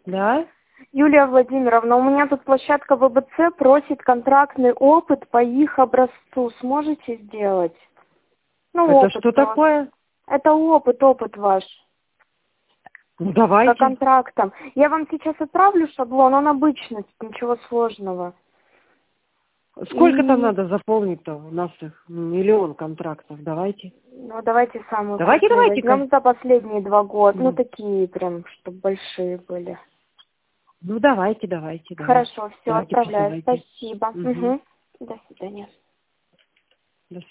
Да? Юлия Владимировна, у меня тут площадка ВБЦ просит контрактный опыт по их образцу. Сможете сделать? Ну, Это опыт что просто. такое? Это опыт ваш. Ну, По давайте. контрактам. Я вам сейчас отправлю шаблон, он обычный, ничего сложного. Сколько там И, надо заполнить-то? У нас их миллион контрактов. Давайте. ну, давайте самые крупные Давайте-ка. возьмем за последние 2 года. Ну, Ну, такие прям, чтобы большие были. ну, давайте. Хорошо, все, Давайте, отправляю. присылайте. Спасибо. Мгм. Угу. До свидания.